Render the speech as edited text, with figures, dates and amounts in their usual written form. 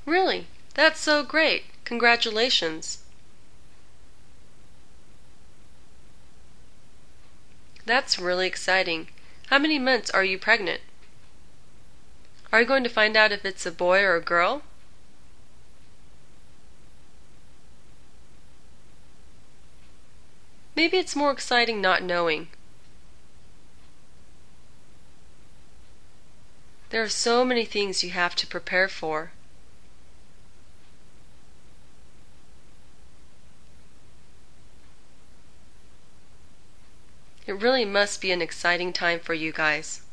Really? That's so great. Congratulations. That's really exciting. How many months are you pregnant? Are you going to find out if it's a boy or a girl? Maybe it's more exciting not knowing. There are so many things you have to prepare for. It really must be an exciting time for you guys.